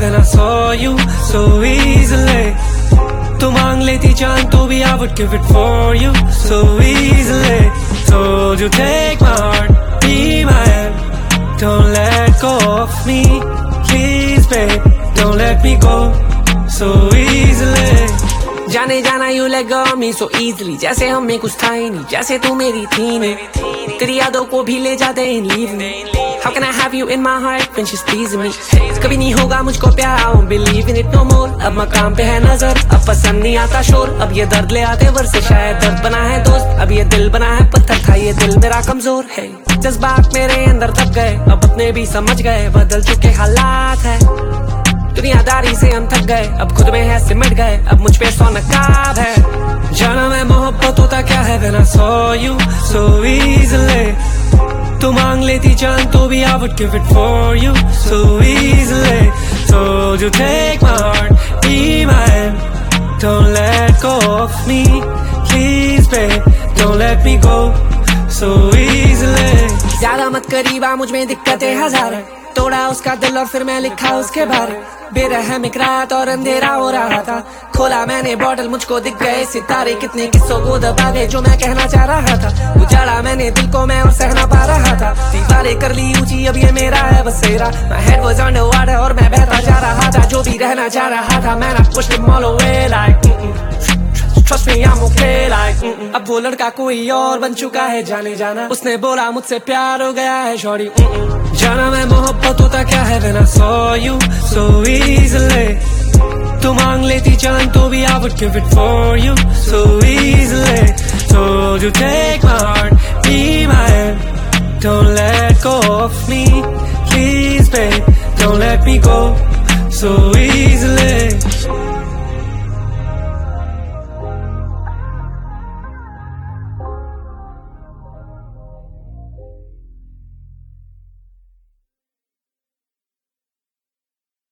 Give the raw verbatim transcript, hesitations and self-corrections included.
when I saw you so easily. तू मांग लेती जान तो भी I would give it for you so easily. Told you take my heart, be my hand, don't let go of me, please babe, don't let me go so easily. जाने जाना you let go of me so easily. जैसे हमें कुछ था ही नहीं, जैसे तू मेरी थी नहीं. तेरी यादों को भी ले जाते हैं leave me. How can I have you in my heart when she's teasing me? कभी नहीं होगा मुझको प्यार, I won't believe in it no more. अब मकाम पे है नजर, अब पसंद नहीं आता शोर. अब ये दर्द ले आते वर्ष से शायद दर्द बना है दोस्त. अब ये दिल बना है पत्थर, था ये दिल मेरा कमजोर है. जज्बात मेरे अंदर दब गए, अब अपने भी समझ गए, बदल चुके हालात है. दुनियादारी से हम थक गए, अब खुद में है सिमट गए, अब मुझ पे सौ नकाब है. जाना मैं मोहब्बत होता क्या है when I saw you so easily. तू मांग लेती जान तो भी I would give it for you so easily. Told you take my heart, be my hand, don't let go of me, please babe, don't let me go so easily. ज्यादा मत करीबा, मुझ में दिक्कतें हजार है. तोड़ा उसका दिल और फिर मैं लिखा उसके बारे. बेरहम एक रात और अंधेरा हो रहा था, खोला मैंने बॉटल, मुझको दिख गए सितारे. कितने किस्सों को दबा गए जो मैं कहना चाह रहा था. उजाड़ा मैंने दिल को मैं और सहना पा रहा था. दीवारें कर ली ऊंची, अब ये मेरा है बसेरा. My head was under water और मैं बहता जा रहा था. जो भी रहना चाह रहा था मैं ना pushed him all away like trust me I'm okay like अब वो लड़का कोई और बन चुका है जाने जाना. उसने बोला मुझसे प्यार हो गया है शॉरी. जाना मैं मोहब्बत होता क्या है when I saw you so easily. तू मांग लेती जान तो भी I would give it for you so easily. Told you take my heart, be my hand, don't let go of me, please babe, don't let me go so easily.